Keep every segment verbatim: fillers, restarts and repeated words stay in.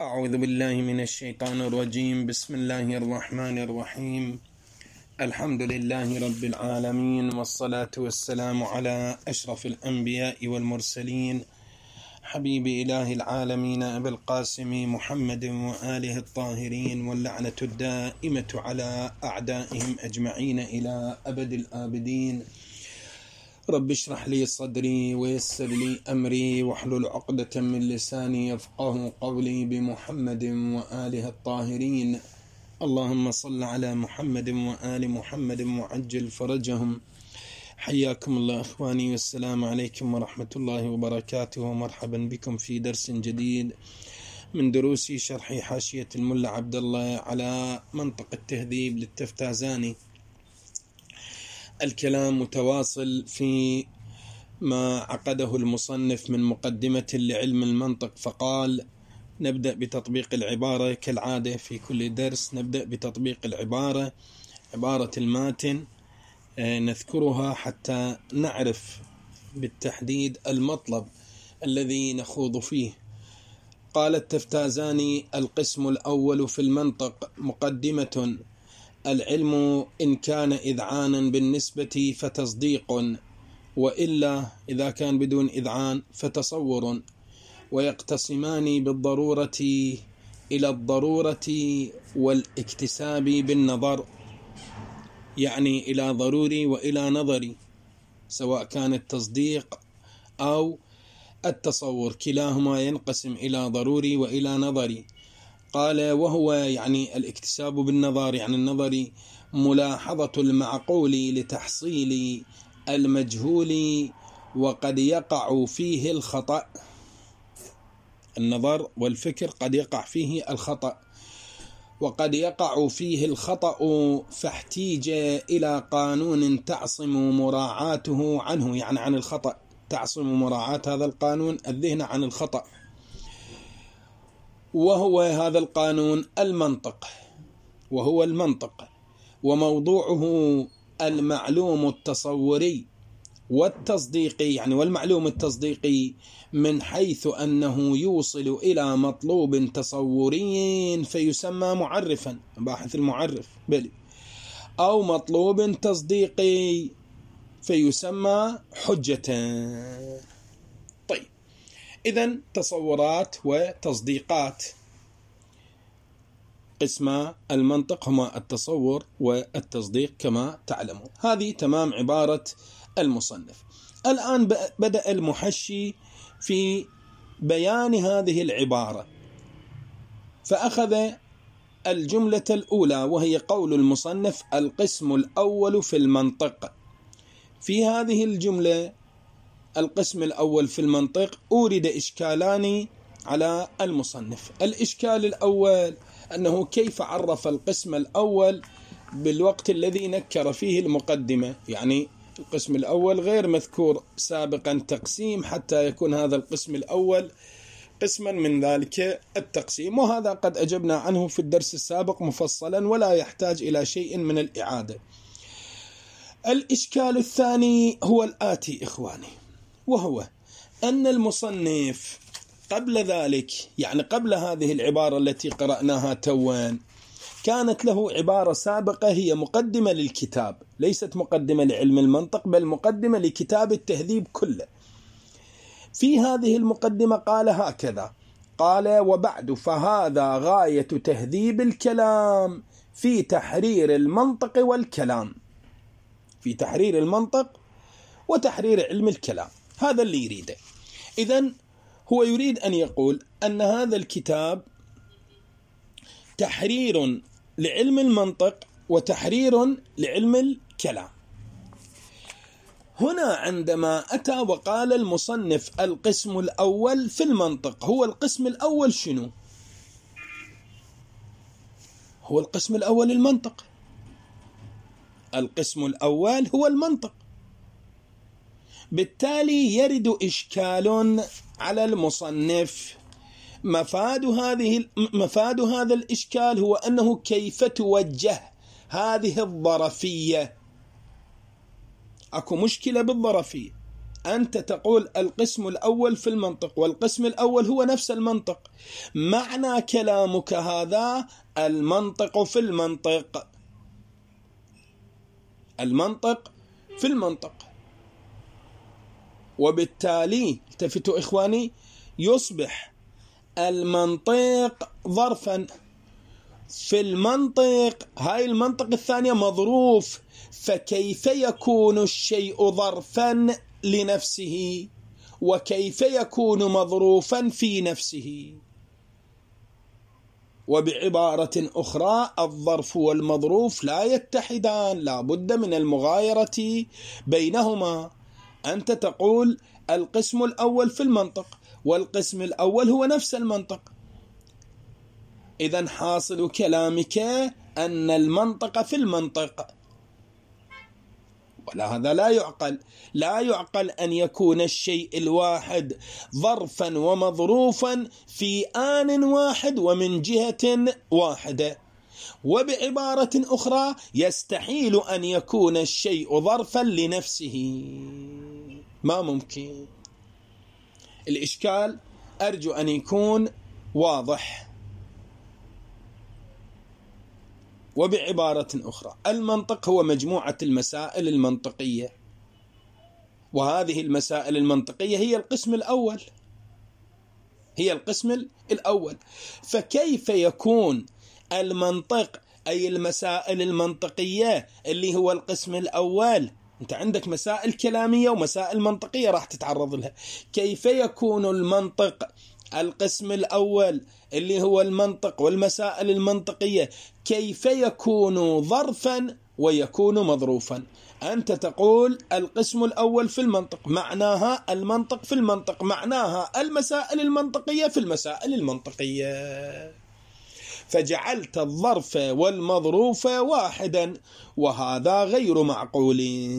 أعوذ بالله من الشيطان الرجيم. بسم الله الرحمن الرحيم. الحمد لله رب العالمين، والصلاة والسلام على أشرف الأنبياء والمرسلين، حبيب إله العالمين أبي القاسم محمد وآله الطاهرين، واللعنة الدائمة على أعدائهم أجمعين إلى أبد الآبدين. رب اشرح لي صدري ويسر لي أمري واحلل عقدة من لساني يفقه قولي، بمحمد وآله الطاهرين. اللهم صل على محمد وآل محمد وعجل فرجهم. حياكم الله إخواني، والسلام عليكم ورحمة الله وبركاته، ومرحبا بكم في درس جديد من دروس شرح حاشية الملا عبد الله على منطق التهذيب للتفتازاني. الكلام متواصل في ما عقده المصنف من مقدمة لعلم المنطق، فقال: نبدأ بتطبيق العبارة كالعادة في كل درس. نبدأ بتطبيق العبارة، عبارة الماتن نذكرها حتى نعرف بالتحديد المطلب الذي نخوض فيه. قال التفتازاني: القسم الأول في المنطق مقدمة: العلم إن كان إذعانا بالنسبة فتصديق، وإلا إذا كان بدون إذعان فتصور، ويقتسمان بالضرورة إلى الضرورة والاكتساب بالنظر، يعني إلى ضروري وإلى نظري، سواء كان التصديق أو التصور، كلاهما ينقسم إلى ضروري وإلى نظري. قال: وهو يعني الاكتساب بالنظر، يعني النظري، ملاحظة المعقول لتحصيل المجهول، وقد يقع فيه الخطأ. النظر والفكر قد يقع فيه الخطأ، وقد يقع فيه الخطأ، فاحتيج إلى قانون تعصم مراعاته عنه، يعني عن الخطأ، تعصم مراعاة هذا القانون الذهن عن الخطأ، وهو هذا القانون المنطق. وهو المنطق وموضوعه المعلوم التصوري والتصديقي، يعني والمعلوم التصديقي، من حيث أنه يوصل إلى مطلوب تصوري فيسمى معرفا، باحث المعرف بل، أو مطلوب تصديقي فيسمى حجة. طيب، إذن تصورات وتصديقات. قسم المنطق هما التصور والتصديق كما تعلمون. هذه تمام عبارة المصنف. الآن بدأ المحشي في بيان هذه العبارة، فأخذ الجملة الأولى وهي قول المصنف: القسم الأول في المنطق. في هذه الجملة القسم الأول في المنطق أورد إشكالان على المصنف. الإشكال الأول أنه كيف عرف القسم الأول بالوقت الذي نكر فيه المقدمة، يعني القسم الأول غير مذكور سابقا تقسيم حتى يكون هذا القسم الأول قسما من ذلك التقسيم، وهذا قد أجبنا عنه في الدرس السابق مفصلا ولا يحتاج إلى شيء من الإعادة. الإشكال الثاني هو الآتي إخواني، وهو أن المصنف قبل ذلك، يعني قبل هذه العبارة التي قرأناها توان، كانت له عبارة سابقة هي مقدمة للكتاب، ليست مقدمة لعلم المنطق بل مقدمة لكتاب التهذيب كله. في هذه المقدمة قال هكذا: قال: وبعد فهذا غاية تهذيب الكلام في تحرير المنطق والكلام، في تحرير المنطق وتحرير علم الكلام. هذا اللي يريده. إذن هو يريد أن يقول أن هذا الكتاب تحرير لعلم المنطق وتحرير لعلم الكلام. هنا عندما أتى وقال المصنف القسم الأول في المنطق، هو القسم الأول شنو؟ هو القسم الأول المنطق. القسم الأول هو المنطق. بالتالي يرد إشكال على المصنف. مفاد هذه مفاد هذا الإشكال هو أنه كيف توجه هذه الظرفية. أكو مشكلة بالظرفية. أنت تقول القسم الأول في المنطق، والقسم الأول هو نفس المنطق. معنى كلامك هذا المنطق في المنطق، المنطق في المنطق. وبالتالي التفتوا إخواني، يصبح المنطق ظرفا في المنطق، هاي المنطق الثانية مظروف، فكيف يكون الشيء ظرفا لنفسه وكيف يكون مظروفا في نفسه؟ وبعبارة أخرى الظرف والمظروف لا يتحدان، لا بد من المغايرة بينهما. أنت تقول القسم الأول في المنطق، والقسم الأول هو نفس المنطق، إذن حاصل كلامك أن المنطق في المنطق، ولا هذا لا يعقل. لا يعقل أن يكون الشيء الواحد ظرفا ومظروفا في آن واحد ومن جهة واحدة. وبعبارة أخرى يستحيل أن يكون الشيء ظرفا لنفسه، ما ممكن. الإشكال أرجو أن يكون واضح. وبعبارة أخرى المنطق هو مجموعة المسائل المنطقية، وهذه المسائل المنطقية هي القسم الأول، هي القسم الأول. فكيف يكون المنطق أي المسائل المنطقية اللي هو القسم الأول؟ أنت عندك مسائل كلامية ومسائل منطقية راح تتعرض لها. كيف يكون المنطق القسم الأول اللي هو المنطق والمسائل المنطقية، كيف يكون ظرفا ويكون مظروفا؟ أنت تقول القسم الأول في المنطق، معناها المنطق في المنطق، معناها المسائل المنطقية في المسائل المنطقية، فجعلت الظرف والمظروف واحدا، وهذا غير معقول.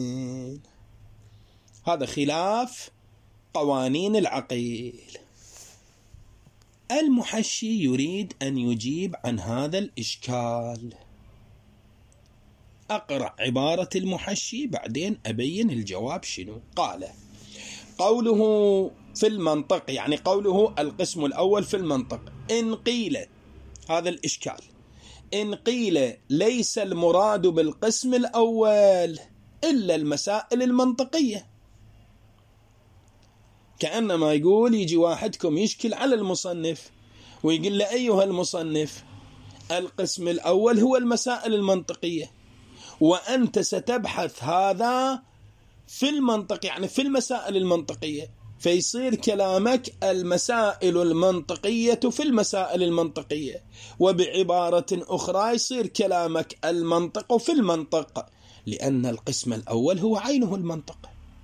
هذا خلاف قوانين العقل. المحشي يريد أن يجيب عن هذا الإشكال. أقرأ عبارة المحشي بعدين أبين الجواب شنو. قال: قوله في المنطق، يعني قوله القسم الأول في المنطق، إن قيل، هذا الإشكال، إن قيل ليس المراد بالقسم الأول إلا المسائل المنطقية، كأنما يقول يجي واحدكم يشكل على المصنف ويقول له أيها المصنف القسم الأول هو المسائل المنطقية، وأنت ستبحث هذا في المنطق، يعني في المسائل المنطقية، فيصير كلامك المسائل المنطقية في المسائل المنطقية. وبعبارة أخرى يصير كلامك المنطق في المنطق، لأن القسم الأول هو عينه المنطق.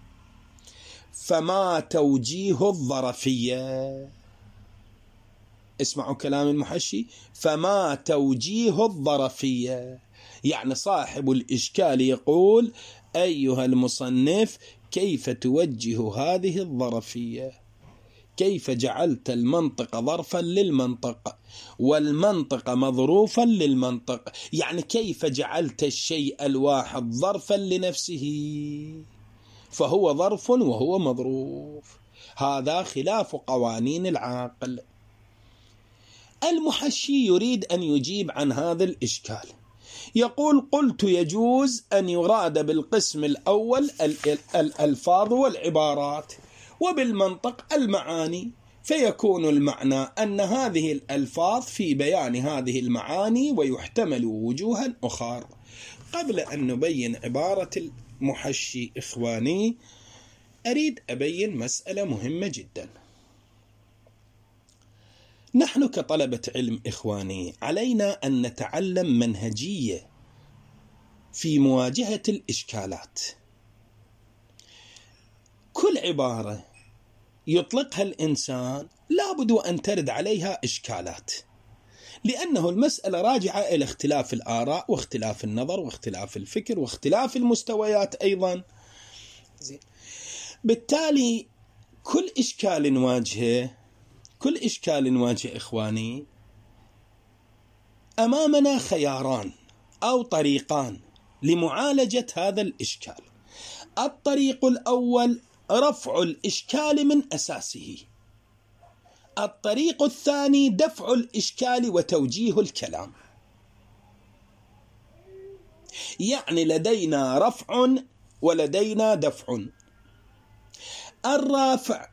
فما توجيه الظرفية؟ اسمعوا كلام المحشي، فما توجيه الظرفية، يعني صاحب الإشكال يقول أيها المصنف كيف توجه هذه الظرفية؟ كيف جعلت المنطق ظرفا للمنطق والمنطق مظروفا للمنطق؟ يعني كيف جعلت الشيء الواحد ظرفا لنفسه فهو ظرف وهو مظروف؟ هذا خلاف قوانين العقل. المحشي يريد أن يجيب عن هذا الإشكال، يقول: قلت يجوز أن يراد بالقسم الأول الألفاظ والعبارات، وبالمنطق المعاني، فيكون المعنى أن هذه الألفاظ في بيان هذه المعاني ويحتمل وجوها أخرى. قبل أن نبين عبارة المحشي إخواني، أريد أبين مسألة مهمة جدا. نحن كطلبة علم إخواني علينا أن نتعلم منهجية في مواجهة الإشكالات. كل عبارة يطلقها الإنسان لابد أن ترد عليها إشكالات، لأنه المسألة راجعة إلى اختلاف الآراء واختلاف النظر واختلاف الفكر واختلاف المستويات أيضا. بالتالي كل إشكال نواجهه كل إشكال نواجه إخواني أمامنا خياران أو طريقان لمعالجة هذا الإشكال. الطريق الأول رفع الإشكال من أساسه. الطريق الثاني دفع الإشكال وتوجيه الكلام. يعني لدينا رفع ولدينا دفع. الرافع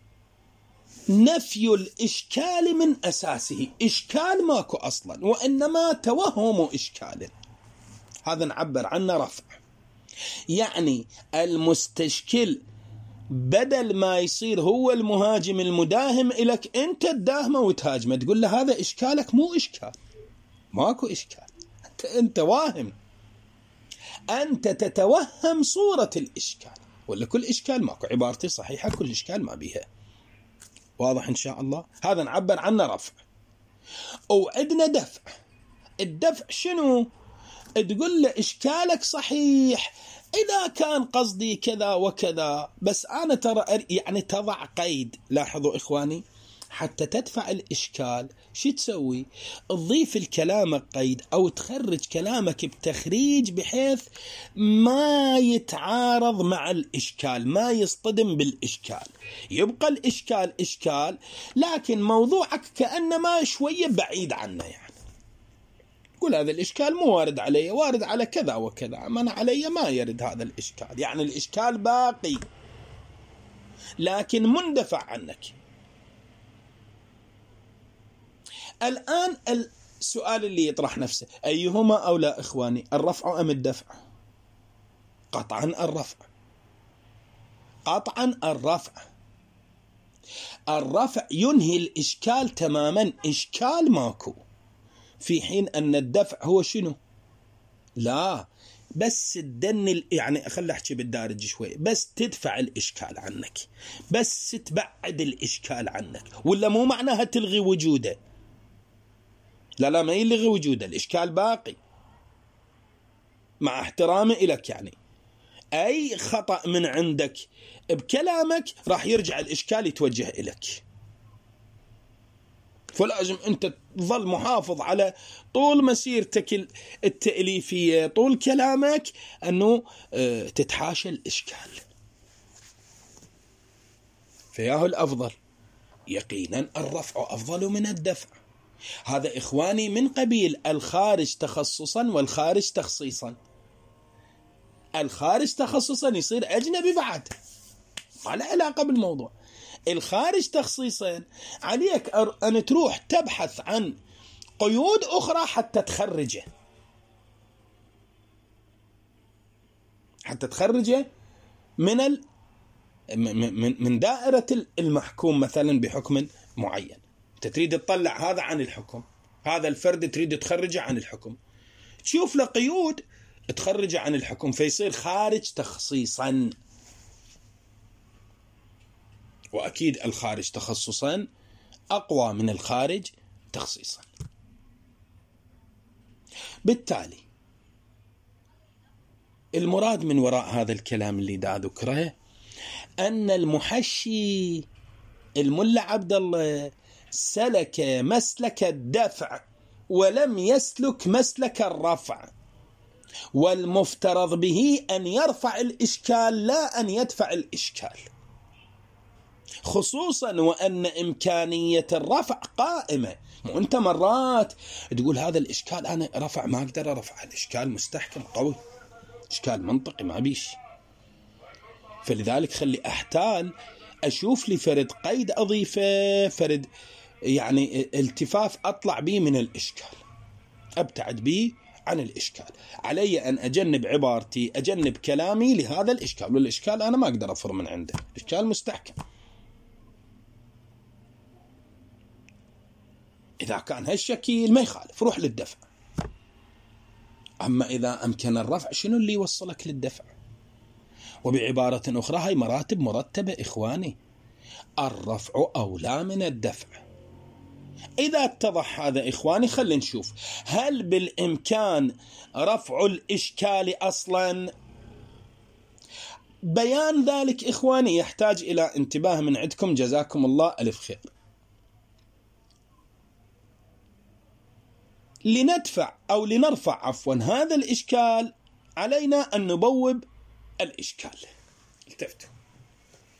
نفي الإشكال من أساسه، إشكال ماكو أصلا وإنما توهم إشكال، هذا نعبر عنه رفع. يعني المستشكل بدل ما يصير هو المهاجم المداهم إليك، أنت تداهمه وتهاجمه، تقول له هذا إشكالك مو إشكال، ماكو إشكال، أنت, انت واهم، أنت تتوهم صورة الإشكال، ولا كل إشكال ماكو، عبارتي صحيحة، كل إشكال ما بيها. واضح إن شاء الله؟ هذا نعبر عنه رفع. وعندنا دفع. الدفع شنو؟ تقول له إشكالك صحيح إذا كان قصدي كذا وكذا، بس أنا ترى يعني تضع قيد. لاحظوا إخواني، حتى تدفع الإشكال شو تسوي؟ تضيف الكلام قيد أو تخرج كلامك بتخريج بحيث ما يتعارض مع الإشكال، ما يصطدم بالإشكال، يبقى الإشكال إشكال لكن موضوعك كأنما شوية بعيد عنه. يعني قل هذا الإشكال مو وارد علي، وارد على كذا وكذا، من علي ما يرد هذا الإشكال، يعني الإشكال باقي لكن مندفع عنك. الآن السؤال اللي يطرح نفسه، أيهما أولى إخواني، الرفع أم الدفع؟ قطعا الرفع، قطعا الرفع. الرفع ينهي الإشكال تماما، إشكال ماكو، في حين أن الدفع هو شنو؟ لا بس تدن، يعني خلي أحكي بالدارج شوي، بس تدفع الإشكال عنك، بس تبعد الإشكال عنك، ولا مو معناها تلغي وجوده، لا لا ما يلغي وجوده، الإشكال باقي مع احترامي إليك. يعني أي خطأ من عندك بكلامك راح يرجع الإشكال يتوجه إليك، فلازم أنت تظل محافظ على طول مسيرتك التأليفية، طول كلامك أنه تتحاشى الإشكال. فياه الأفضل يقينا الرفع أفضل من الدفع. هذا إخواني من قبيل الخارج تخصصا والخارج تخصيصا. الخارج تخصصا يصير أجنبي بعد، ما له علاقة بالموضوع. الخارج تخصيصا عليك أن تروح تبحث عن قيود أخرى حتى تخرجه، حتى تخرجه من ال... من دائرة المحكوم مثلا بحكم معين. أنت تريد تطلع هذا عن الحكم، هذا الفرد تريد تخرجه عن الحكم، تشوف له قيود تخرجه عن الحكم، فيصير خارج تخصيصا. وأكيد الخارج تخصصا أقوى من الخارج تخصيصا. بالتالي المراد من وراء هذا الكلام اللي دا ذكره أن المحشي الملا عبد الله سلك مسلك الدفع ولم يسلك مسلك الرفع، والمفترض به أن يرفع الإشكال لا أن يدفع الإشكال، خصوصا وأن إمكانية الرفع قائمة. وأنت مرات تقول هذا الإشكال أنا رفع ما أقدر أرفع، الإشكال مستحكم قوي، إشكال منطقي ما بيش، فلذلك خلي أحتال أشوف لي فرد قيد أضيفه، فرد يعني التفاف أطلع به من الإشكال، أبتعد به عن الإشكال. علي أن أجنب عبارتي، أجنب كلامي لهذا الإشكال، والإشكال أنا ما أقدر أفر من عنده، إشكال مستحكم. إذا كان هالشكل ما يخالف روح للدفع. أما إذا أمكن الرفع شنو اللي يوصلك للدفع؟ وبعبارة أخرى هاي مراتب مرتبة إخواني، الرفع أولى من الدفع. إذا اتضح هذا إخواني خلينا نشوف هل بالإمكان رفع الإشكال أصلا. بيان ذلك إخواني يحتاج إلى انتباه من عندكم، جزاكم الله ألف خير. لندفع أو لنرفع عفوا هذا الإشكال علينا أن نبوب الإشكال. التفتوا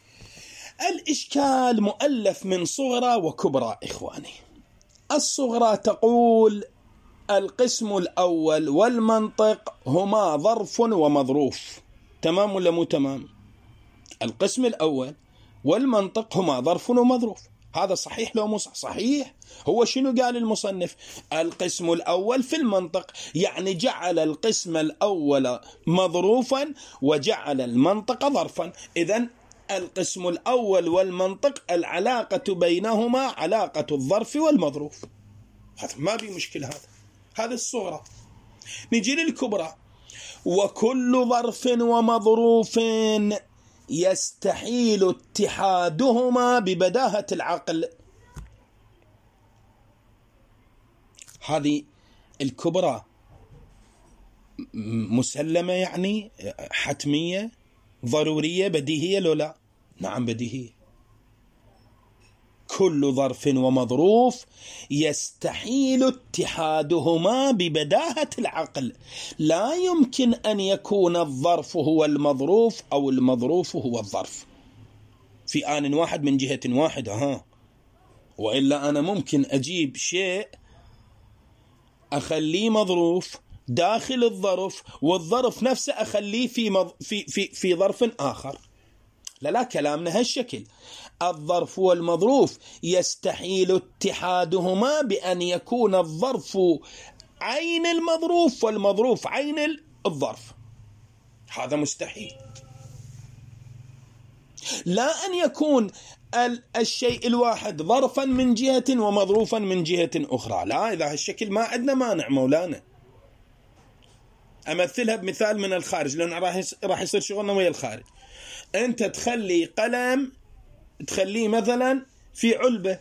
الإشكال مؤلف من صغرى وكبرى إخواني. الصغرى تقول القسم الأول والمنطق هما ظرف ومظروف. تمام ولا مو تمام؟ القسم الأول والمنطق هما ظرف ومظروف. هذا صحيح لو مو صحيح؟ هو شنو قال المصنف؟ القسم الأول في المنطق، يعني جعل القسم الأول مظروفا وجعل المنطق ظرفا. إذن القسم الأول والمنطق العلاقة بينهما علاقة الظرف والمظروف. هذا ما بي مشكلة. هذا هذا الصغرى. نجي للكبرى. وكل ظرف ومظروف يستحيل اتحادهما ببداهة العقل. هذه الكبرى مسلمة، يعني حتمية ضرورية بديهية لو لا؟ نعم بديهية. كل ظرف ومظروف يستحيل اتحادهما ببداهة العقل. لا يمكن أن يكون الظرف هو المظروف أو المظروف هو الظرف في آن واحد من جهة واحدة. ها وإلا أنا ممكن أجيب شيء أخليه مظروف داخل الظرف والظرف نفسه أخليه في, مض... في, في, في ظرف آخر. لا لا، كلامنا هالشكل. الظرف والمظروف يستحيل اتحادهما بأن يكون الظرف عين المظروف والمظروف عين الظرف. هذا مستحيل. لا أن يكون الشيء الواحد ظرفا من جهة ومظروفا من جهة أخرى. لا، إذا هالشكل ما عندنا مانع مولانا. أمثلها بمثال من الخارج، لأن راح يصير شغلنا ويا الخارج. أنت تخلي قلم، تخليه مثلا في علبة.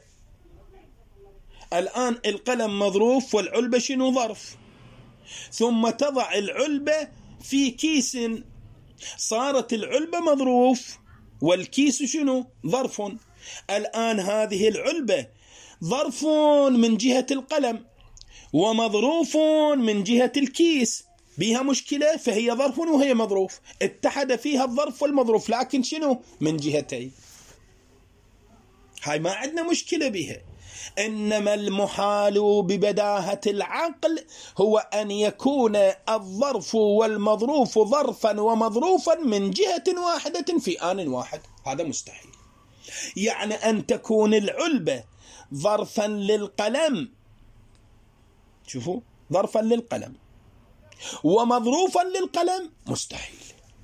الآن القلم مظروف والعلبة شنو ظرف، ثم تضع العلبة في كيس، صارت العلبة مظروف والكيس شنو ظرف. الآن هذه العلبة ظرف من جهة القلم ومظروف من جهة الكيس، بها مشكلة، فهي ظرف وهي مظروف، اتحد فيها الظرف والمظروف، لكن شنو من جهتين. هاي ما عندنا مشكلة بها. إنما المحال ببداهة العقل هو أن يكون الظرف والمظروف ظرفا ومظروفا من جهة واحدة في آن واحد. هذا مستحيل. يعني أن تكون العلبة ظرفا للقلم، شوفوا، ظرفا للقلم ومظروفا للقلم، مستحيل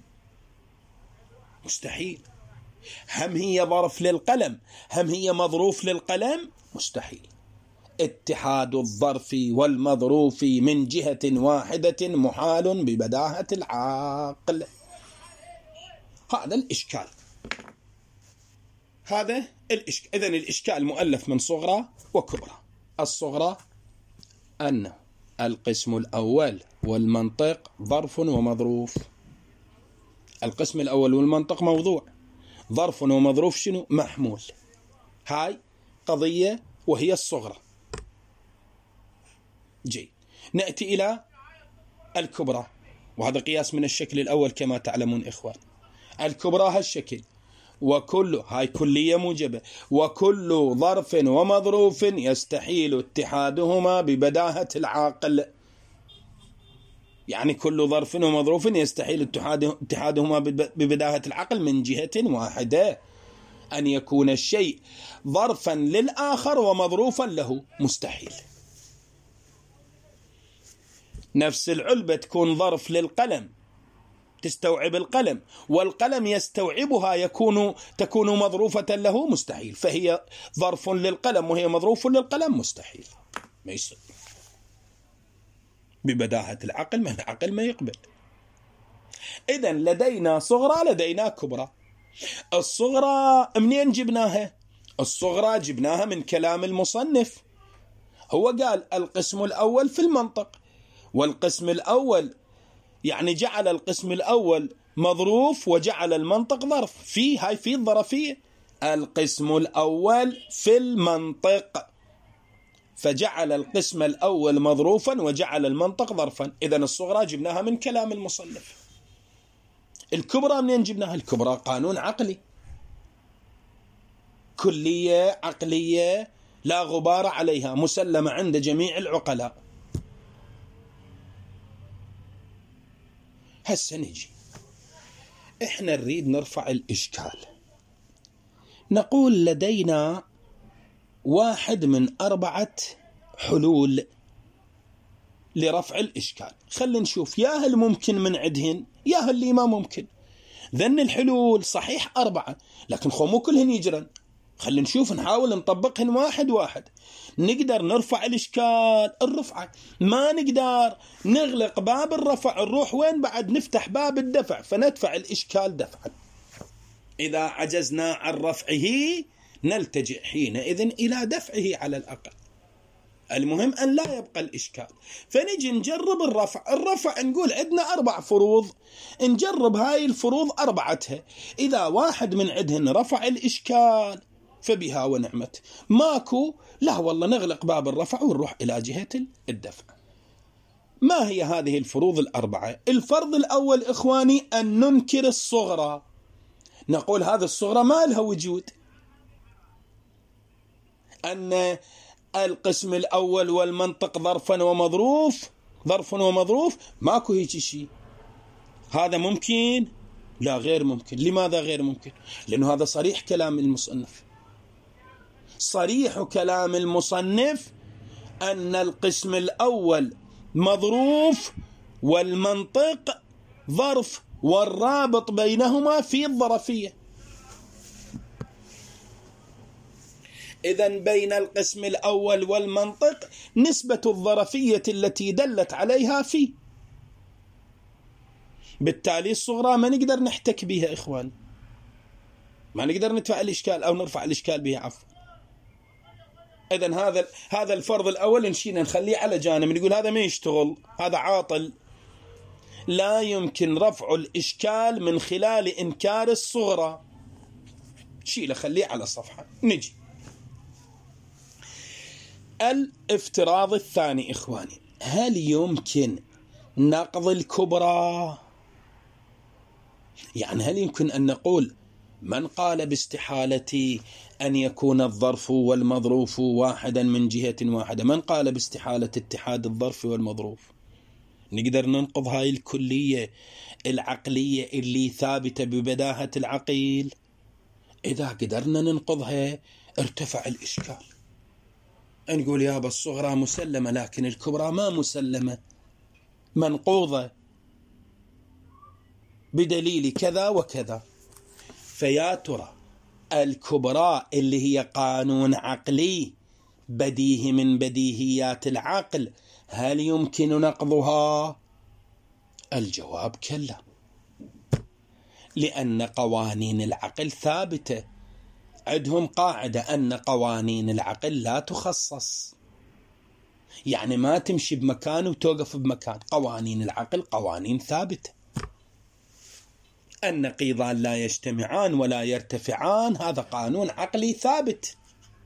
مستحيل. هم هي ظرف للقلم هم هي مظروف للقلم، مستحيل. اتحاد الظرف والمظروف من جهة واحدة محال ببداهة العقل. هذا الإشكال هذا الإشكال إذن الإشكال مؤلف من صغرى وكبرى. الصغرى أن القسم الأول والمنطق ظرف ومظروف. القسم الأول والمنطق موضوع، ظرف ومظروف شنو محمول. هاي قضية وهي الصغرى. جيد، نأتي إلى الكبرى، وهذا قياس من الشكل الأول كما تعلمون إخوان. الكبرى هالشكل، وكل هاي كلية موجبة، وكل ظرف ومظروف يستحيل اتحادهما ببداهة العقل. يعني كل ظرف ومظروف يستحيل اتحادهما ببداهة العقل من جهة واحدة. أن يكون الشيء ظرفا للآخر ومظروفا له، مستحيل. نفس العلبة تكون ظرف للقلم، تستوعب القلم، والقلم يستوعبها، يكون تكون مظروفة له، مستحيل. فهي ظرف للقلم وهي مظروف للقلم، مستحيل، ما يصير ببداهة العقل. ما العقل ما يقبل. إذن لدينا صغرى لدينا كبرى. الصغرى منين جبناها؟ الصغرى جبناها من كلام المصنف. هو قال القسم الأول في المنطق، والقسم الأول يعني جعل القسم الأول مظروف وجعل المنطق ظرف. في هاي في الظرفية. القسم الأول في المنطق، فجعل القسم الأول مظروفا وجعل المنطق ظرفا. إذن الصغرى جبناها من كلام المصنف. الكبرى منين جبناها؟ الكبرى قانون عقلي. كلية عقلية لا غبار عليها، مسلمة عند جميع العقلاء. هسه نجي احنا نريد نرفع الإشكال، نقول لدينا واحد من أربعة حلول لرفع الإشكال. خلينا نشوف يا هل ممكن من عندهن يا هل اللي ما ممكن. ذن الحلول صحيح أربعة، لكن خو مو كلهن يجرن. خلينا نشوف نحاول نطبقهن واحد واحد. نقدر نرفع الإشكال الرفعة، ما نقدر نغلق باب الرفع نروح وين بعد نفتح باب الدفع فندفع الإشكال دفعا. إذا عجزنا عن رفعه نلتجئ حينئذ إلى دفعه على الأقل. المهم أن لا يبقى الإشكال. فنجي نجرب الرفع. الرفع نقول عندنا أربع فروض، نجرب هاي الفروض أربعتها. إذا واحد من عندهن رفع الإشكال فبها ونعمت، ماكو لا والله نغلق باب الرفع ونروح إلى جهة الدفع. ما هي هذه الفروض الأربعة؟ الفرض الأول إخواني أن ننكر الصغرى، نقول هذا الصغرى ما لها وجود. أن القسم الأول والمنطق ظرفا ومظروف، ظرف ومظروف، ماكو هيك شيء. هذا ممكن؟ لا غير ممكن. لماذا غير ممكن؟ لأنه هذا صريح كلام المصنف. صريح كلام المصنف أن القسم الأول مظروف والمنطق ظرف، والرابط بينهما في الظرفية. إذن بين القسم الأول والمنطق نسبة الظرفية التي دلت عليها في، بالتالي الصغرى ما نقدر نحتك بها إخوان، ما نقدر ندفع الإشكال أو نرفع الإشكال بها عفوا. إذن هذا هذا الفرض الأول نشينا نخليه على جانب، نقول هذا ما يشتغل، هذا عاطل، لا يمكن رفع الإشكال من خلال إنكار الصغرى، شيله خليه على الصفحة. نجي الافتراض الثاني إخواني، هل يمكن نقض الكبرى؟ يعني هل يمكن أن نقول من قال باستحالة أن يكون الظرف والمظروف واحدا من جهة واحدة، من قال باستحالة اتحاد الظرف والمظروف، نقدر ننقض هاي الكلية العقلية اللي ثابتة ببداهة العقيل؟ إذا قدرنا ننقضها ارتفع الإشكال. نقول يا بالصغرى مسلمة لكن الكبرى ما مسلمة، منقوضة بدليل كذا وكذا. فيا ترى الكبرى اللي هي قانون عقلي بديهي من بديهيات العقل، هل يمكن نقضها؟ الجواب كلا، لأن قوانين العقل ثابتة. عندهم قاعدة أن قوانين العقل لا تخصص، يعني ما تمشي بمكان وتوقف بمكان. قوانين العقل قوانين ثابتة. النقيضان لا يجتمعان ولا يرتفعان، هذا قانون عقلي ثابت.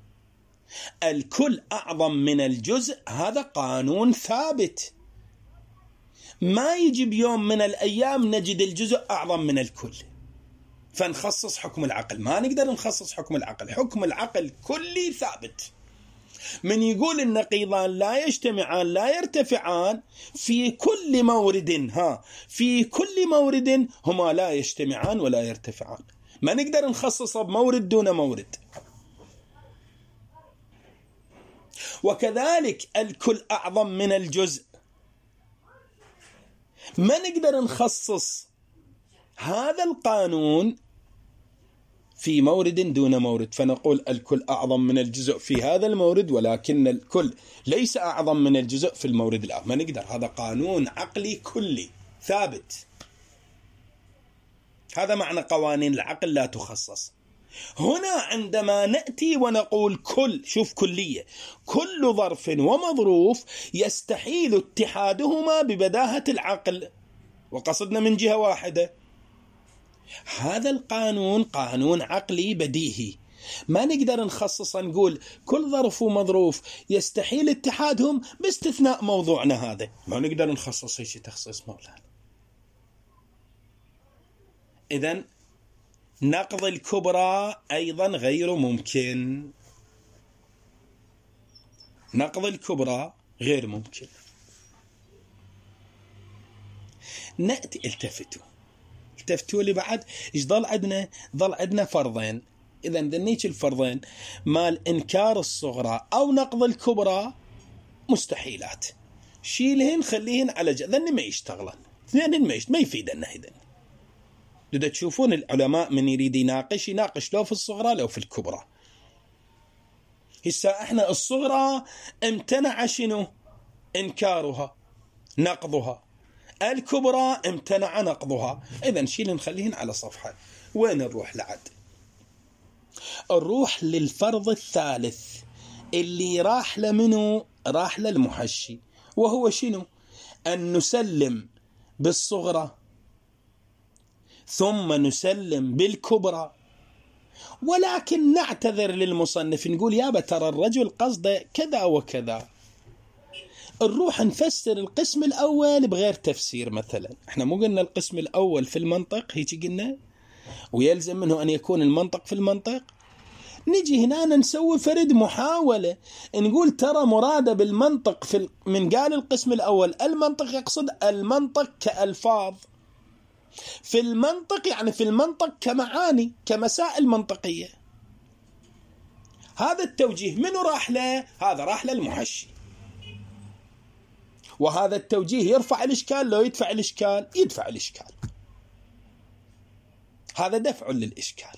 الكل أعظم من الجزء، هذا قانون ثابت. ما يجي بيوم من الأيام نجد الجزء أعظم من الكل فنخصص حكم العقل. ما نقدر نخصص حكم العقل، حكم العقل كلي ثابت. من يقول النقيضان لا يجتمعان لا يرتفعان، في كل مورد ها في كل مورد هما لا يجتمعان ولا يرتفعان، ما نقدر نخصص بمورد دون مورد. وكذلك الكل أعظم من الجزء، ما نقدر نخصص هذا القانون في مورد دون مورد، فنقول الكل أعظم من الجزء في هذا المورد ولكن الكل ليس أعظم من الجزء في المورد الآخر. ما نقدر، هذا قانون عقلي كلي ثابت. هذا معنى قوانين العقل لا تخصص. هنا عندما نأتي ونقول كل، شوف كلية، كل ظرف ومظروف يستحيل اتحادهما ببداهة العقل، وقصدنا من جهة واحدة. هذا القانون قانون عقلي بديهي، ما نقدر نخصص نقول كل ظرف ومظروف يستحيل اتحادهم باستثناء موضوعنا هذا، ما نقدر نخصص شيء تخصيص مولانا. إذن نقض الكبرى أيضا غير ممكن. نقض الكبرى غير ممكن. نأتي التفتوا التفتوا لي بعد إيش ضل عندنا؟ ضل عندنا فرضين. إذا ذنيك الفرضين مال إنكار الصغرى أو نقض الكبرى مستحيلات، شيلهن خليهن على جنب، ذن ما يشتغلن، ذن ما يشت ما يفيدنا. إذن بدأ تشوفون العلماء من يريد يناقش يناقش لو في الصغرى لو في الكبرى. هسا احنا الصغرى امتنع شنو؟ إنكارها نقضها. الكبرى امتنع نقضها. إذن شيل نخليهن على صفحة. وين نروح لعد؟ نروح للفرض الثالث اللي راح لمنه؟ راح للمحشي، وهو شنو؟ أن نسلم بالصغرى ثم نسلم بالكبرى، ولكن نعتذر للمصنف نقول يابا ترى الرجل قصده كذا وكذا. نروح نفسر القسم الأول بغير تفسير. مثلا احنا مو قلنا القسم الأول في المنطق هيك قلنا، ويلزم منه أن يكون المنطق في المنطق. نجي هنا نسوي فرد محاولة نقول ترى مرادة بالمنطق في من قال القسم الأول المنطق يقصد المنطق كألفاظ، في المنطق يعني في المنطق كمعاني كمسائل منطقية. هذا التوجيه منو راح له؟ هذا راح للمحشي. وهذا التوجيه يرفع الإشكال لو يدفع الإشكال؟ يدفع الإشكال. هذا دفع للإشكال.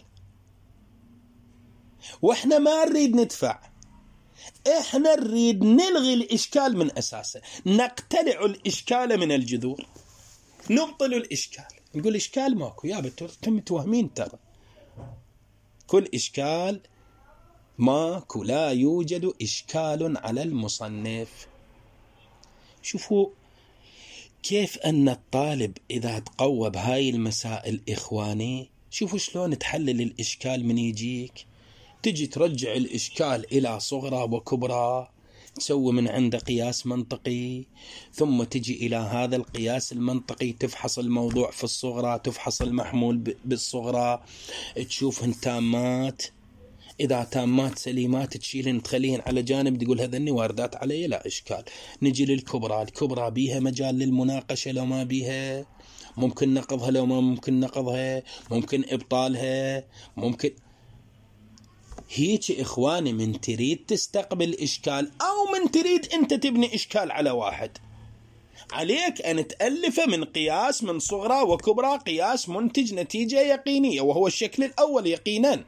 وإحنا ما نريد ندفع، إحنا نريد نلغي الإشكال من أساسه، نقتلع الإشكال من الجذور، نبطل الإشكال. نقول إشكال ماكو يا بتم متوهمين، ترى كل إشكال ماكو، لا يوجد إشكال على المصنف. شوفوا كيف أن الطالب إذا تقوى بهاي المسائل إخواني، شوفوا شلون تحلل الإشكال من يجيك. تجي ترجع الإشكال إلى صغرى وكبرى، تسوي من عنده قياس منطقي، ثم تجي إلى هذا القياس المنطقي تفحص الموضوع في الصغرى، تفحص المحمول بالصغرى، تشوفهن تامات. إذا تامات سليمات تشيلهن تخليهن على جانب، تقول هذني واردات علي لا إشكال. نجي للكبرى، الكبرى بيها مجال للمناقشة لو ما بيها، ممكن نقضها لو ما ممكن نقضها، ممكن إبطالها، ممكن هيك. إخواني من تريد تستقبل إشكال أو من تريد أنت تبني إشكال على واحد، عليك أن تألف من قياس من صغرى وكبرى، قياس منتج نتيجة يقينية، وهو الشكل الأول يقينا.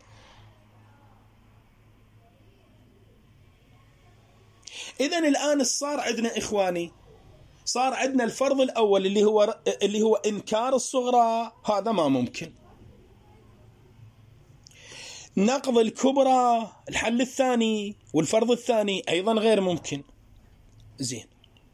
إذن الآن صار عندنا إخواني، صار عندنا الفرض الأول اللي هو اللي هو إنكار الصغرى، هذا ما ممكن. نقض الكبرى الحل الثاني والفرض الثاني أيضا غير ممكن. زين،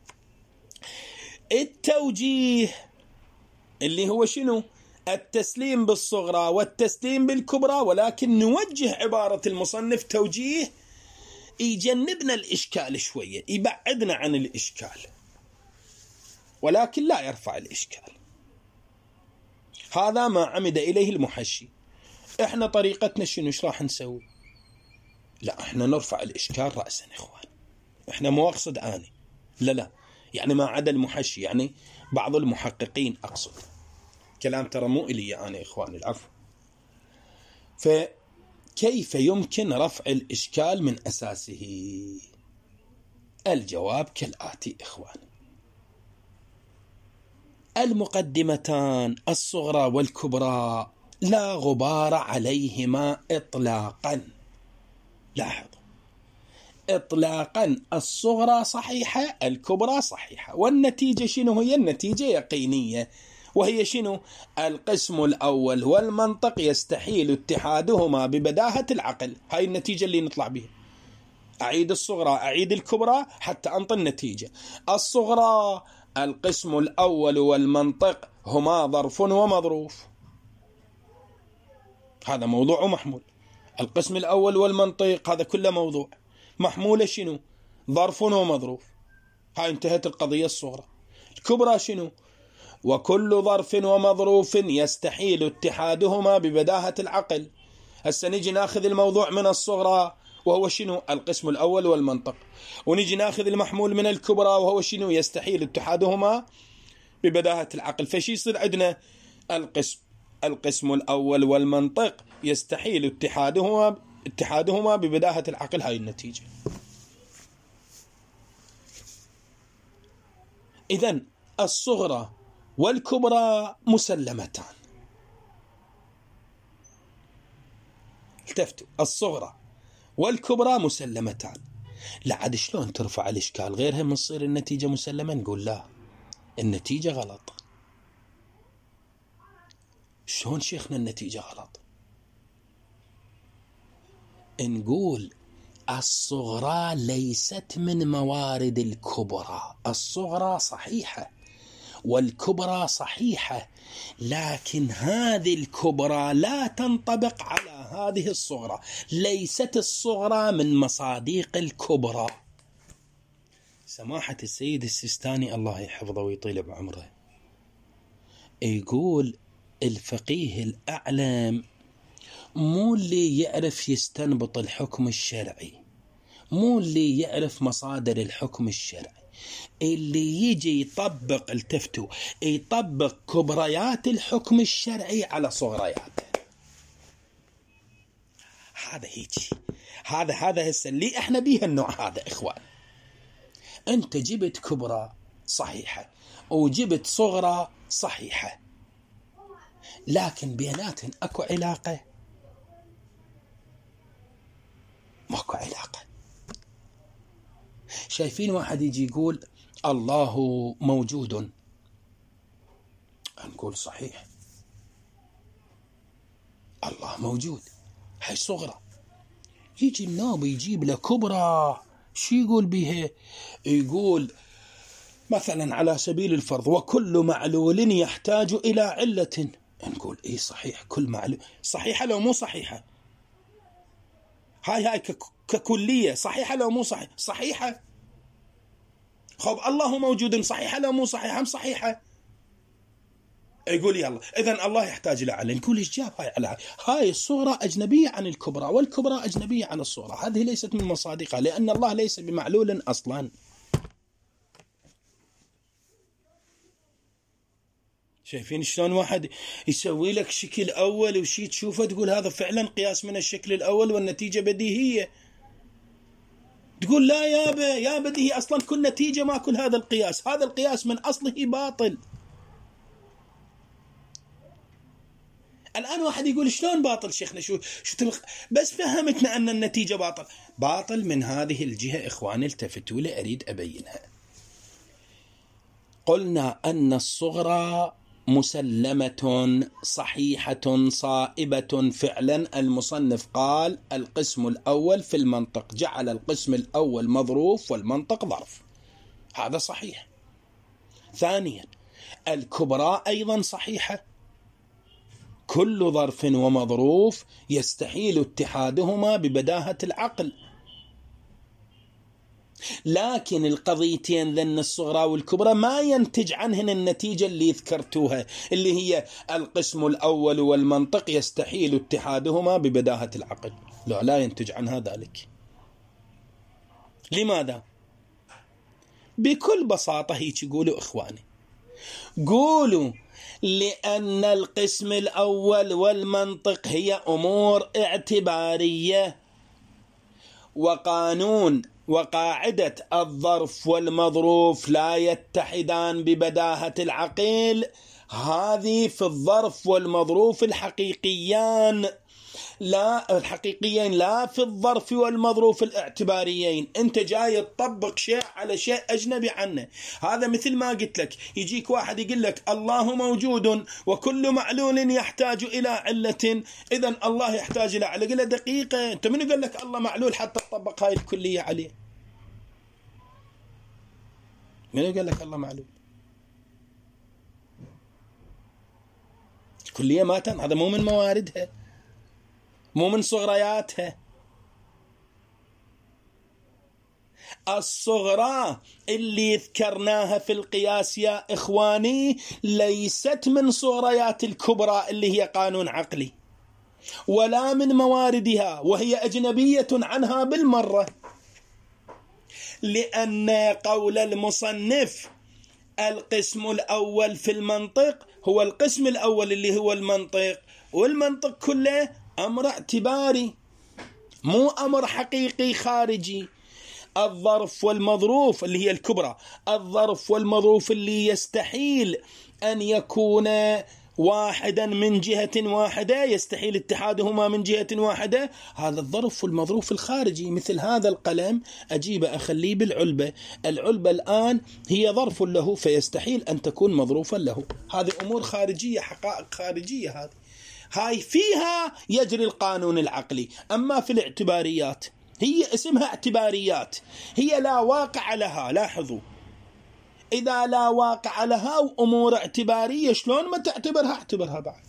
التوجيه اللي هو شنو؟ التسليم بالصغرى والتسليم بالكبرى، ولكن نوجه عبارة المصنف توجيه يجنبنا الإشكال شوية، يبعدنا عن الإشكال، ولكن لا يرفع الإشكال. هذا ما عمد إليه المحشي. إحنا طريقتنا شنو؟ إيش راح نسوي؟ لا، إحنا نرفع الإشكال رأسا إخوان. إحنا مو أقصد آني، لا لا، يعني ما عدا المحشي، يعني بعض المحققين أقصد، كلام ترى مو إلي أنا إخواني، العفو. فكيف يمكن رفع الإشكال من أساسه؟ الجواب كالآتي إخوان: المقدمتان الصغرى والكبرى لا غبار عليهما إطلاقا. لاحظ، إطلاقا الصغرى صحيحة، الكبرى صحيحة، والنتيجة شنو هي؟ النتيجة يقينية، وهي شنو؟ القسم الأول والمنطق يستحيل اتحادهما ببداهة العقل. هاي النتيجة اللي نطلع بها. أعيد الصغرى أعيد الكبرى حتى أنطي النتيجة. الصغرى القسم الأول والمنطق هما ظرف ومظروف، هذا موضوع ومحمول. القسم الأول والمنطق هذا كله موضوع، محمولة شنو؟ ظرف ومظروف. هاي انتهت القضية الصغرى. الكبرى شنو؟ وكل ظرف ومظروف يستحيل اتحادهما ببداهة العقل. هسه نجي ناخذ الموضوع من الصغرى وهو شنو؟ القسم الأول والمنطق، ونجي ناخذ المحمول من الكبرى وهو شنو؟ يستحيل اتحادهما ببداهة العقل. فشي يصير عندنا القسم القسم الأول والمنطق يستحيل اتحادهما اتحادهما ببداهة العقل. هاي النتيجة. إذن الصغرى والكبرى مسلمتان. التفتوا، الصغرى والكبرى مسلمتان. لا عاد شلون ترفع الإشكال غيرها من تصير النتيجة مسلمة؟ نقول لا، النتيجة غلط. شلون شيخنا النتيجة غلط؟ نقول الصغرى ليست من موارد الكبرى. الصغرى صحيحة والكبرى صحيحة، لكن هذه الكبرى لا تنطبق على هذه الصغرى. ليست الصغرى من مصاديق الكبرى. سماحة السيد السيستاني الله يحفظه ويطيل بعمره يقول الفقيه الأعلم مو اللي يعرف يستنبط الحكم الشرعي، مو اللي يعرف مصادر الحكم الشرعي، اللي يجي يطبق، التفتوا، يطبق كبريات الحكم الشرعي على صغرياته. هذا هيجي هذا هذا هسه اللي احنا بيه النوع هذا. اخوان، انت جبت كبرى صحيحة وجبت صغرى صحيحة، لكن بيناتهم اكو علاقة؟ ماكو علاقة. شايفين واحد يجي يقول الله موجود، نقول صحيح الله موجود، هاي صغرى. يجي النوب يجيب له كبرى، شو يقول بها؟ يقول مثلا على سبيل الفرض وكل معلول يحتاج إلى علة. نقول إيه صحيح، كل معلول صحيحة لو مو صحيحة. هاي هاي ككلية صحيحة لو مو صحيحة؟ صحيحة. خب الله موجود صحيحة لو مو صحيحة؟ هم صحيحة. يقول يلا إذن الله يحتاج إلى علة. نقول إيش جاب هاي علة؟ هاي الصغرى أجنبية عن الكبرى والكبرى أجنبية عن الصغرى. هذه ليست من مصادقها، لأن الله ليس بمعلول أصلا. شايفين شلون واحد يسوي لك شكل أول وشي تشوفه تقول هذا فعلا قياس من الشكل الأول والنتيجة بديهية. تقول لا يابا يا بديهي، أصلا كل نتيجة ما كل هذا القياس، هذا القياس من أصله باطل. الآن واحد يقول شلون باطل شيخنا؟ شو شو تبغى؟ بس فهمتنا أن النتيجة باطل. باطل من هذه الجهة. إخواني التفتوا لي، أريد أبينها. قلنا أن الصغرى مسلمة صحيحة صائبة فعلا. المصنف قال القسم الأول في المنطق، جعل القسم الأول مظروف والمنطق ظرف، هذا صحيح. ثانيا الكبرى أيضا صحيحة، كل ظرف ومظروف يستحيل اتحادهما ببداهة العقل. لكن القضيتين ذن الصغرى والكبرى ما ينتج عنهن النتيجة اللي ذكرتوها، اللي هي القسم الأول والمنطق يستحيل اتحادهما ببداهة العقل. لا لا ينتج عنها ذلك. لماذا؟ بكل بساطة هيك يقولوا إخواني، قولوا لأن القسم الأول والمنطق هي أمور اعتبارية، وقانون وقاعدة الظرف والمظروف لا يتحدان ببداهة العقل. هذه في الظرف والمظروف الحقيقيان، لا الحقيقيين، لا في الظرف والمظروف الاعتباريين. انت جاي تطبق شيء على شيء اجنبي عنه. هذا مثل ما قلت لك، يجيك واحد يقول لك الله موجود وكل معلول يحتاج الى علة، اذا الله يحتاج الى علة. قل له دقيقة، انت من قال لك الله معلول حتى تطبق هاي الكلية عليه؟ من قال لك الله معلول؟ الكلية ما تن، هذا مو من مواردها، مو من صغرياتها. الصغرى اللي ذكرناها في القياس يا إخواني ليست من صغريات الكبرى اللي هي قانون عقلي، ولا من مواردها، وهي أجنبية عنها بالمرة، لأن قول المصنف القسم الأول في المنطق هو القسم الأول اللي هو المنطق، والمنطق كله أمر اعتباري مو أمر حقيقي خارجي. الظرف والمظروف اللي هي الكبرى، الظرف والمظروف اللي يستحيل أن يكون واحدا من جهة واحدة، يستحيل اتحادهما من جهة واحدة، هذا الظرف والمظروف الخارجي. مثل هذا القلم أجيب أخليه بالعلبة، العلبة الآن هي ظرف له فيستحيل أن تكون مظروفا له. هذه أمور خارجية، حقائق خارجية، هذه هاي فيها يجري القانون العقلي. أما في الاعتباريات هي اسمها اعتباريات، هي لا واقع لها. لاحظوا، إذا لا واقع لها وأمور اعتبارية شلون ما تعتبرها اعتبرها بعد.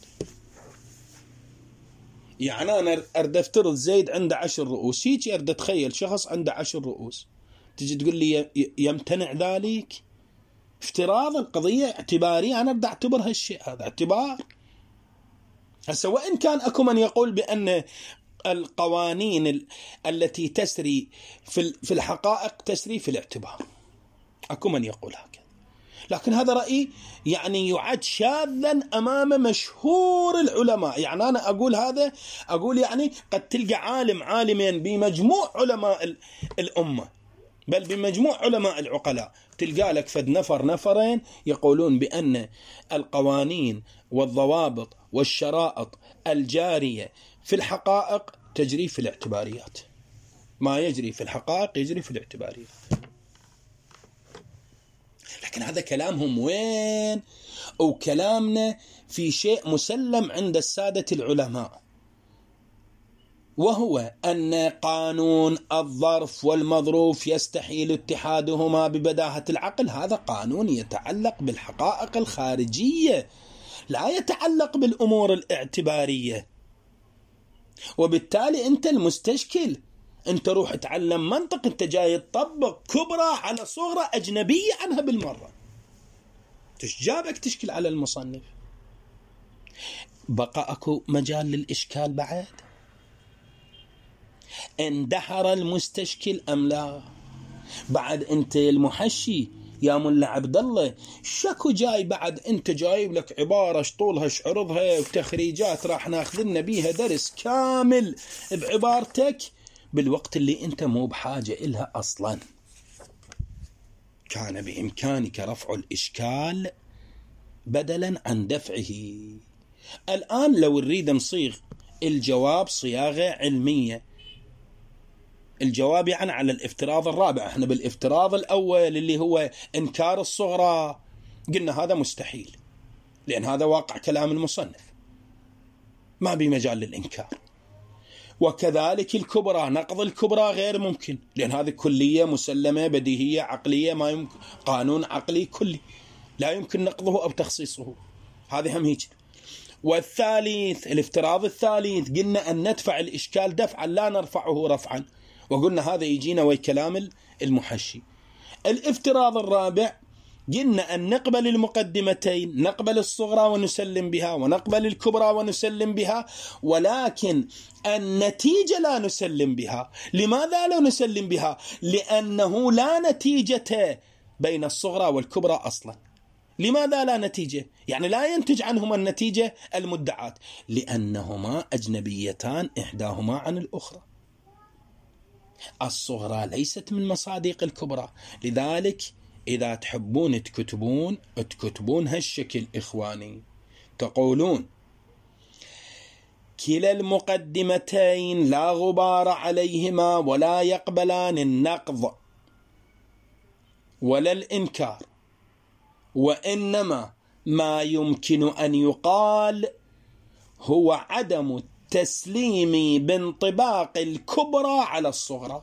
يعني أنا أرد أفترض زيد عنده عشر رؤوس، هيك أرد أتخيل شخص عنده عشر رؤوس، تجي تقول لي يمتنع ذلك؟ افتراض القضية اعتبارية، أنا أرد أعتبر هالشيء، هذا اعتبار. هسه وإن كان أكو من يقول بأن القوانين التي تسري في الحقائق تسري في الاعتبار، أكو من يقول هكذا، لكن هذا رأي يعني يعد شاذا أمام مشهور العلماء. يعني أنا أقول هذا، أقول يعني قد تلقى عالم عالمين بمجموع علماء الأمة، بل بمجموع علماء العقلاء، تلقى لك فد نفر نفرين يقولون بأن القوانين والضوابط والشرائط الجارية في الحقائق تجري في الاعتباريات، ما يجري في الحقائق يجري في الاعتباريات. لكن هذا كلامهم وين؟ وكلامنا في شيء مسلم عند السادة العلماء، وهو أن قانون الظرف والمظروف يستحيل اتحادهما ببداهة العقل. هذا قانون يتعلق بالحقائق الخارجية، لا يتعلق بالأمور الاعتبارية. وبالتالي أنت المستشكل، أنت روح تعلم منطق، أنت جاي تطبق كبرى على صغرى أجنبية عنها بالمرة، تشجابك تشكل على المصنف. بقى أكو مجال للإشكال بعد؟ اندحر المستشكل أم لا؟ بعد أنت المحشي يا ملا عبد الله شكو جاي بعد؟ أنت جايب لك عبارة شطولها شعرضها وتخريجات راح ناخذنا بيها درس كامل بعبارتك، بالوقت اللي أنت مو بحاجة إلها أصلا. كان بإمكانك رفع الإشكال بدلا عن دفعه. الآن لو نريد نصيغ الجواب صياغة علمية، الجواب يعني على الافتراض الرابع، احنا بالافتراض الأول اللي هو إنكار الصغرى قلنا هذا مستحيل، لأن هذا واقع كلام المصنف، ما بمجال للإنكار. وكذلك الكبرى، نقض الكبرى غير ممكن، لأن هذه كلية مسلمة بديهية عقلية، ما يمكن، قانون عقلي كلي لا يمكن نقضه أو تخصيصه، هذه هم هيك. والثالث الافتراض الثالث قلنا أن ندفع الإشكال دفعا لا نرفعه رفعا، وقلنا هذا يجينا وكلام المحشي. الافتراض الرابع قلنا أن نقبل المقدمتين، نقبل الصغرى ونسلم بها، ونقبل الكبرى ونسلم بها، ولكن النتيجة لا نسلم بها. لماذا لا نسلم بها؟ لأنه لا نتيجة بين الصغرى والكبرى أصلا. لماذا لا نتيجة؟ يعني لا ينتج عنهما النتيجة المدعاة، لأنهما أجنبيتان إحداهما عن الأخرى. الصغرى ليست من مصادق الكبرى، لذلك إذا تحبون تكتبون تكتبون هالشكل إخواني، تقولون كلا المقدمتين لا غبار عليهما ولا يقبلان النقض ولا الإنكار، وإنما ما يمكن أن يقال هو عدم التسليم بانطباق الكبرى على الصغرى.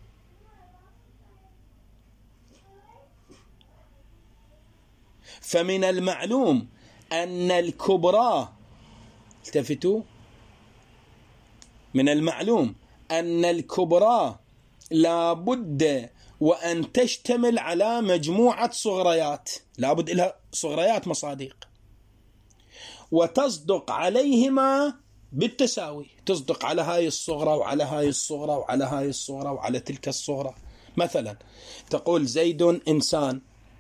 فمن المعلوم أن الكبرى، التفتوا، من المعلوم أن الكبرى لا بد وأن تشتمل على مجموعة صغريات، لابد لها صغريات مصادق، وتصدق عليهما بالتساوي، تصدق على هاي الصغرى وعلى هاي الصغرى وعلى هاي الصغرى وعلى تلك الصغرى. مثلا تقول زيد إنسان،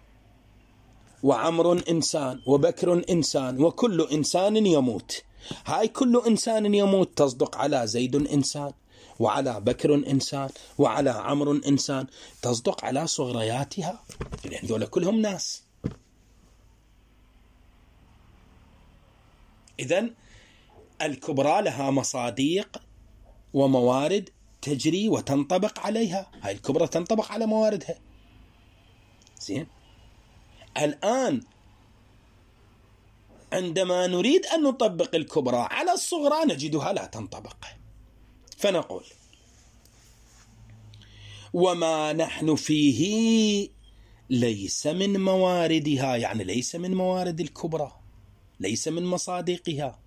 وعمر إنسان، وبكر إنسان، وكل إنسان يموت. هاي كل إنسان يموت تصدق على زيد إنسان، وعلى بكر إنسان، وعلى عمر إنسان، تصدق على صغرياتها، لأن دول كلهم ناس. إذن الكبرى لها مصادق وموارد تجري وتنطبق عليها، هاي الكبرى تنطبق على مواردها. زين، الآن عندما نريد أن نطبق الكبرى على الصغرى نجدها لا تنطبق، فنقول وما نحن فيه ليس من مواردها، يعني ليس من موارد الكبرى، ليس من مصادقها،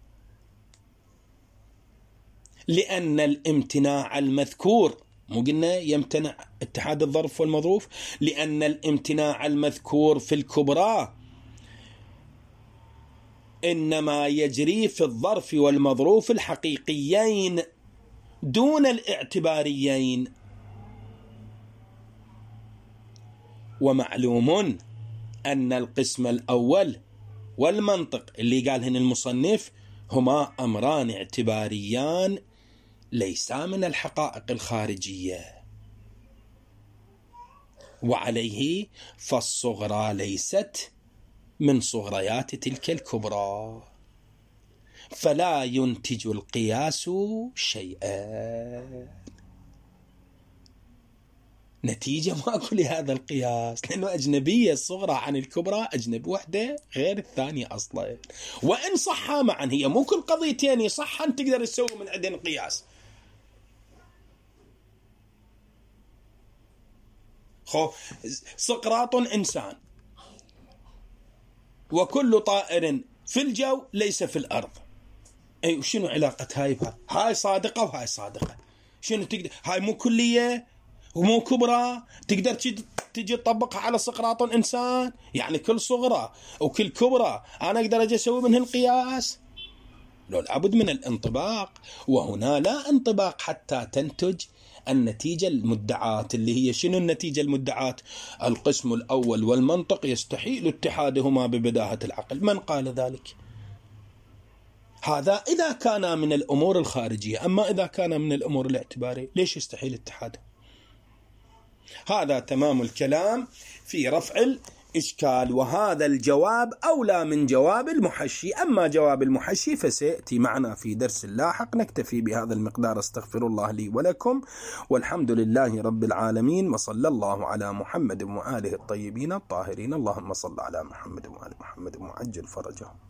لأن الامتناع المذكور، مو قلنا يمتنع اتحاد الظرف والمظروف، لأن الامتناع المذكور في الكبرى إنما يجري في الظرف والمظروف الحقيقيين دون الاعتباريين. ومعلوم أن القسم الأول والمنطق اللي قالهن المصنف هما أمران اعتباريان ليسا من الحقائق الخارجية، وعليه فالصغرى ليست من صغريات تلك الكبرى، فلا ينتج القياس شيئا. نتيجة ماكو لهذا القياس، لأنه أجنبية الصغرى عن الكبرى، أجنب وحدة غير الثانية أصلا، وإن صحا معا، هي مو كل قضيتين يصحا تقدر تسوي من عندنا قياس. خو سقراط إنسان، وكل طائر في الجو ليس في الأرض. أي وشنو علاقة هاي بها؟ هاي صادقة وهاي صادقة، شنو تقدر؟ هاي مو كلية ومو كبرى تقدر تجي تطبقها على سقراط إنسان، يعني كل صغرى وكل كبرى أنا أقدر أجي أسوي منهن القياس؟ لو لابد من الانطباق، وهنا لا انطباق حتى تنتج النتيجة المدعات، اللي هي شنو النتيجة المدعات؟ القسم الأول والمنطق يستحيل اتحادهما ببداهة العقل. من قال ذلك؟ هذا إذا كان من الأمور الخارجية، أما إذا كان من الأمور الاعتبارية ليش يستحيل اتحاده؟ هذا تمام الكلام في رفع الإشكال، وهذا الجواب أولى من جواب المحشي. أما جواب المحشي فسيأتي معنا في درس لاحق. نكتفي بهذا المقدار، استغفر الله لي ولكم، والحمد لله رب العالمين، وصلى الله على محمد وآله الطيبين الطاهرين. اللهم صل على محمد وآل محمد وعجل فرجهم.